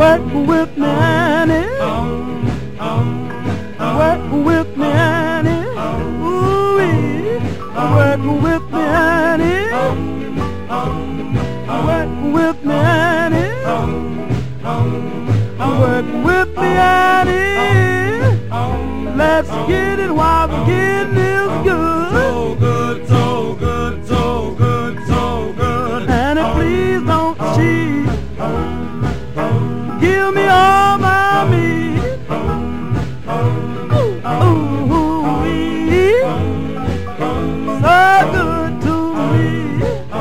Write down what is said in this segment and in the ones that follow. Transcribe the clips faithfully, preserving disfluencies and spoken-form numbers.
Work with me, Annie. Work with me, Annie. Ooh-wee. Work with me, Annie. Work with me, Annie. Work with me, Annie. Let's get it while the getting is good. So good, so good, so good, so good. Annie, please don't cheat. Give me all my meat. Ooh, ooh, wee. So good to me.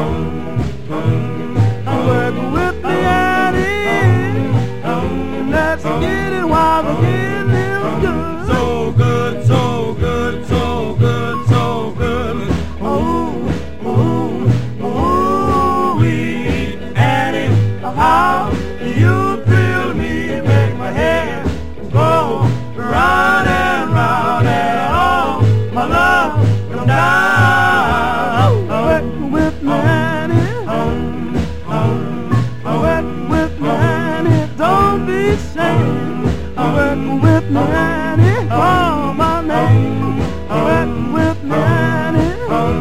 Work with me, Annie. Let's get it while the getting is good. So good, so good, so good, so good. Ooh, ooh, ooh, wee. Annie, How you thrill me, make my head go round and round, and all my love come down. Work with me, Annie. Work with me, Annie. Don't be ashamed. Work with me, Annie. Call my name. Work with me, Annie.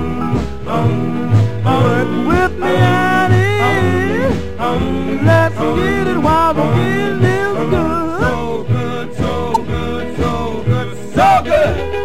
Work with me, Annie. Let's get it while the getting is good. so good, so good, so good, so good.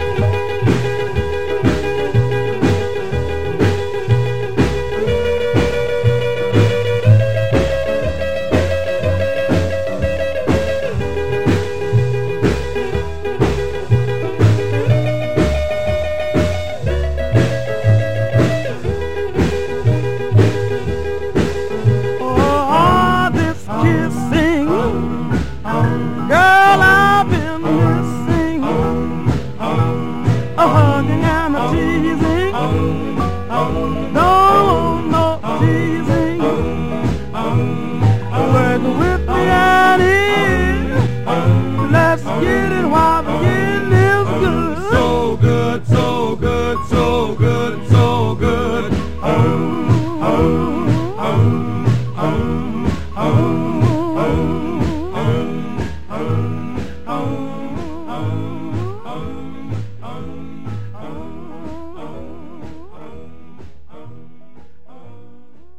Oh, this kissing, girl, I've been missing. A hugging and a teasing.